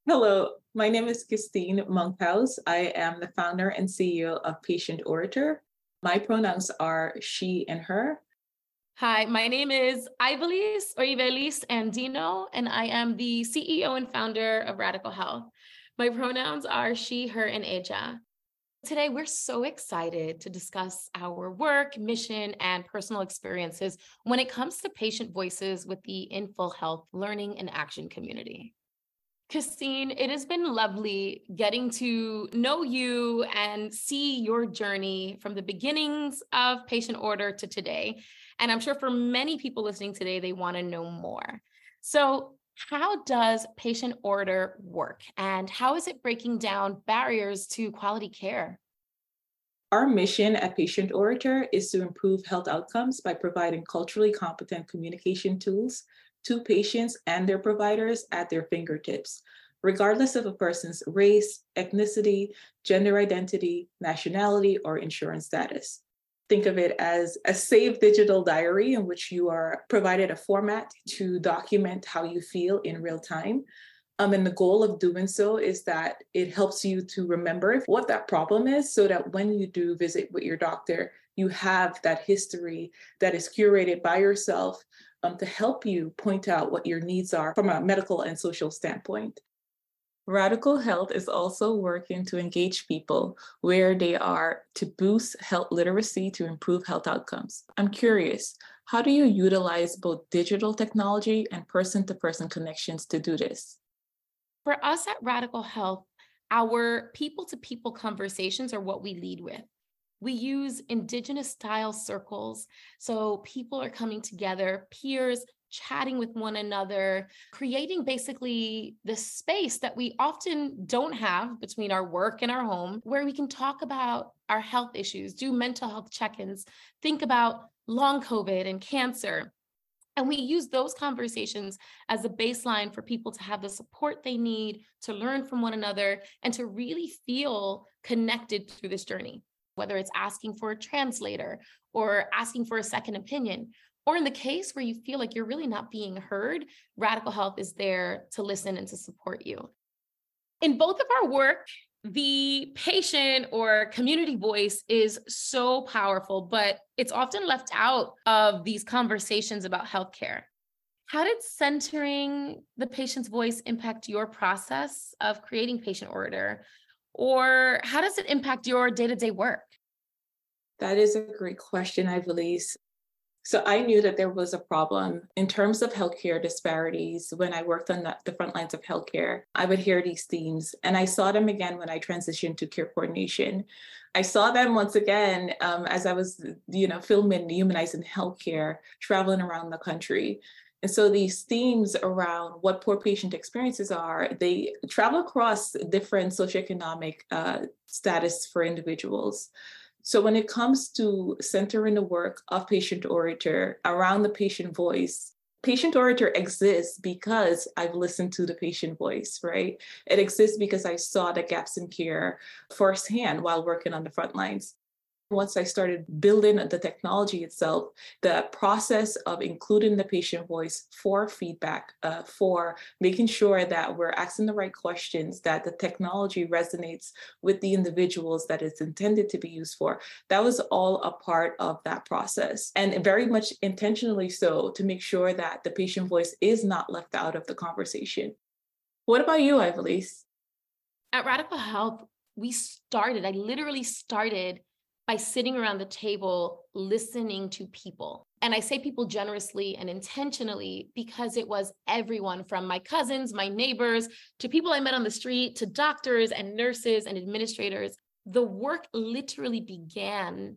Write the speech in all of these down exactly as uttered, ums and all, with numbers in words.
Hello, my name is Christine Monkhouse. I am the founder and C E O of Patient Orator. My pronouns are she and her. Hi, my name is Ivelisse or Ivelisse Andino, and I am the C E O and founder of Radical Health. My pronouns are she, her, and ella. Today, we're so excited to discuss our work, mission, and personal experiences when it comes to patient voices with the Info Health Learning and Action community. Christine, it has been lovely getting to know you and see your journey from the beginnings of Patient Order to today. And I'm sure for many people listening today, they want to know more. So, how does Patient Order work, and how is it breaking down barriers to quality care? Our mission at Patient Orator is to improve health outcomes by providing culturally competent communication tools to patients and their providers at their fingertips, regardless of a person's race, ethnicity, gender identity, nationality, or insurance status. Think of it as a safe digital diary in which you are provided a format to document how you feel in real time. Um, and the goal of doing so is that it helps you to remember what that problem is so that when you do visit with your doctor, you have that history that is curated by yourself um, to help you point out what your needs are from a medical and social standpoint. Radical Health is also working to engage people where they are to boost health literacy to improve health outcomes. I'm curious, how do you utilize both digital technology and person to person connections to do this? For us at Radical Health, our people to people conversations are what we lead with. We use Indigenous style circles. So people are coming together, peers chatting with one another, creating basically the space that we often don't have between our work and our home, where we can talk about our health issues, do mental health check ins, think about long COVID and cancer. And we use those conversations as a baseline for people to have the support they need, to learn from one another, and to really feel connected through this journey, whether it's asking for a translator or asking for a second opinion. Or in the case where you feel like you're really not being heard, Radical Health is there to listen and to support you. In both of our work, the patient or community voice is so powerful, but it's often left out of these conversations about healthcare. How did centering the patient's voice impact your process of creating Patient Order? Or how does it impact your day to day work? That is a great question, I believe. So I knew that there was a problem in terms of healthcare disparities when I worked on the, the front lines of healthcare. I would hear these themes, and I saw them again when I transitioned to care coordination. I saw them once again um, as I was, you know, filming Humanizing Healthcare, traveling around the country. And so these themes around what poor patient experiences are, they travel across different socioeconomic uh, status for individuals. So when it comes to centering the work of Patient Orator around the patient voice, Patient Orator exists because I've listened to the patient voice, right? It exists because I saw the gaps in care firsthand while working on the front lines. Once I started building the technology itself, the process of including the patient voice for feedback, uh, for making sure that we're asking the right questions, that the technology resonates with the individuals that it's intended to be used for, that was all a part of that process. And very much intentionally so to make sure that the patient voice is not left out of the conversation. What about you, Ivelisse? At Radical Health, we started, I literally started by sitting around the table listening to people. And I say people generously and intentionally because it was everyone from my cousins, my neighbors, to people I met on the street, to doctors and nurses and administrators. The work literally began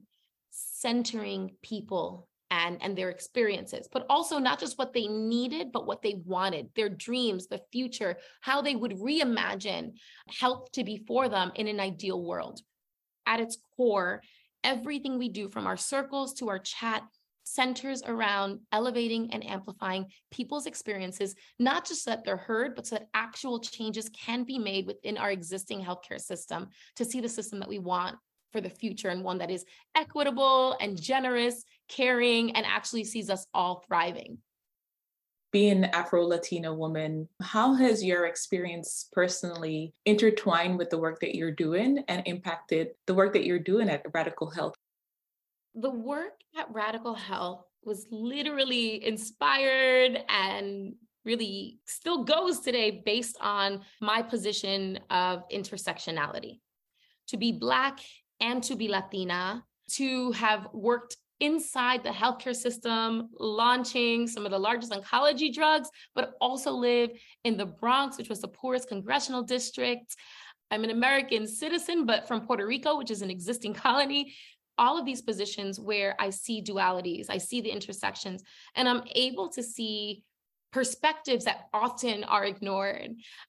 centering people and, and their experiences, but also not just what they needed, but what they wanted, their dreams, the future, how they would reimagine health to be for them in an ideal world. At its core, everything we do from our circles to our chat centers around elevating and amplifying people's experiences, not just so that they're heard, but so that actual changes can be made within our existing healthcare system to see the system that we want for the future, and one that is equitable and generous, caring, and actually sees us all thriving. being an Afro-Latina woman, how has your experience personally intertwined with the work that you're doing and impacted the work that you're doing at Radical Health? The work at Radical Health was literally inspired and really still goes today based on my position of intersectionality. To be Black and to be Latina, to have worked inside the healthcare system, launching some of the largest oncology drugs, but also live in the Bronx, which was the poorest congressional district. I'm an American citizen, but from Puerto Rico, which is an existing colony. All of these positions where I see dualities, I see the intersections, and I'm able to see perspectives that often are ignored.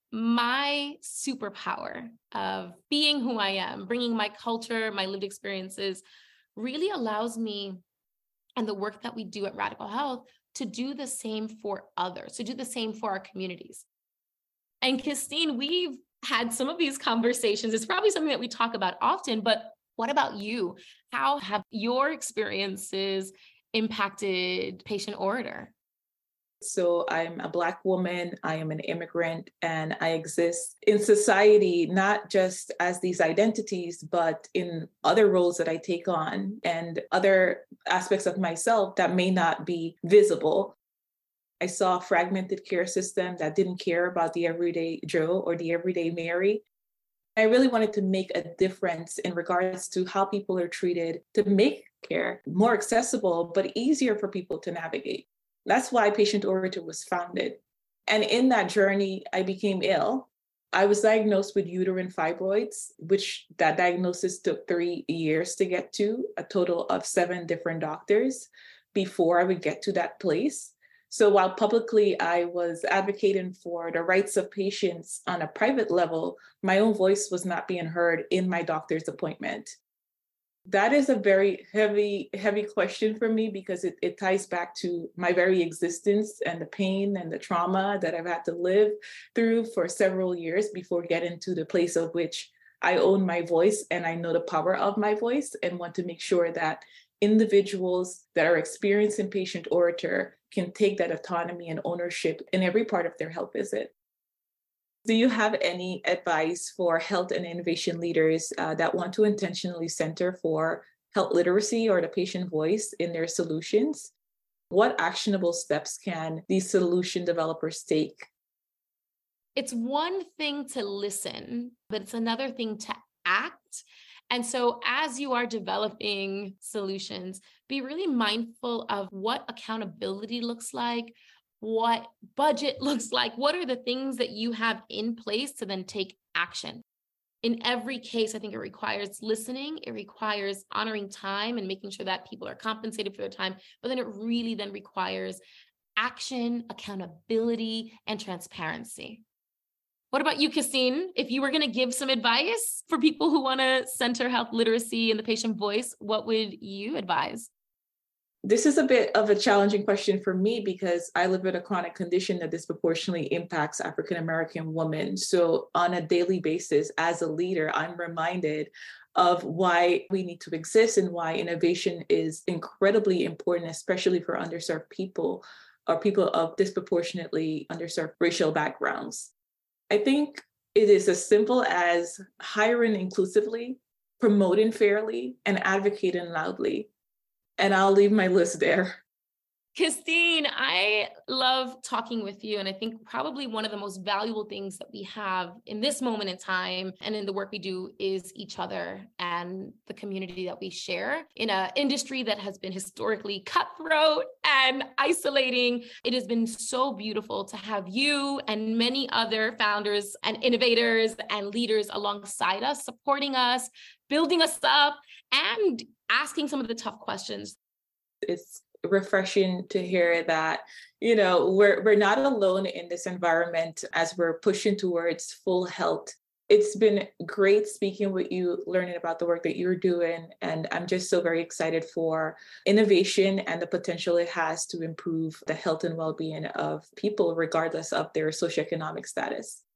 My superpower of being who I am, bringing my culture, my lived experiences, really allows me and the work that we do at Radical Health to do the same for others, to do the same for our communities. And Christine, we've had some of these conversations. It's probably something that we talk about often, but what about you? How have your experiences impacted Patient Orator? So I'm a Black woman, I am an immigrant, and I exist in society, not just as these identities, but in other roles that I take on and other aspects of myself that may not be visible. I saw a fragmented care system that didn't care about the everyday Joe or the everyday Mary. I really wanted to make a difference in regards to how people are treated to make care more accessible, but easier for people to navigate. That's why Patient Orator was founded. And in that journey, I became ill. I was diagnosed with uterine fibroids, which that diagnosis took three years to get to, a total of seven different doctors before I would get to that place. So while publicly I was advocating for the rights of patients on a private level, my own voice was not being heard in my doctor's appointment. That is a very heavy, heavy question for me because it, it ties back to my very existence and the pain and the trauma that I've had to live through for several years before getting to the place of which I own my voice and I know the power of my voice and want to make sure that individuals that are experiencing Patient Orator can take that autonomy and ownership in every part of their health visit. Do you have any advice for health and innovation leaders uh, that want to intentionally center for health literacy or the patient voice in their solutions? What actionable steps can these solution developers take? It's one thing to listen, but it's another thing to act. And so as you are developing solutions, be really mindful of what accountability looks like, what budget looks like, what are the things that you have in place to then take action. In every case, I think it requires listening, it requires honoring time and making sure that people are compensated for their time, but then it really then requires action, accountability, and transparency. What about you, Christine? If you were going to give some advice for people who want to center health literacy and the patient voice, what would you advise? This is a bit of a challenging question for me because I live with a chronic condition that disproportionately impacts African American women. So on a daily basis, as a leader, I'm reminded of why we need to exist and why innovation is incredibly important, especially for underserved people or people of disproportionately underserved racial backgrounds. I think it is as simple as hiring inclusively, promoting fairly, and advocating loudly. And I'll leave my list there. Christine, I love talking with you. And I think probably one of the most valuable things that we have in this moment in time and in the work we do is each other and the community that we share in an industry that has been historically cutthroat and isolating. It has been so beautiful to have you and many other founders and innovators and leaders alongside us, supporting us, building us up, and asking some of the tough questions. It's refreshing to hear that, you know, we're we're not alone in this environment as we're pushing towards full health. It's been great speaking with you, learning about the work that you're doing. And I'm just so very excited for innovation and the potential it has to improve the health and well-being of people, regardless of their socioeconomic status.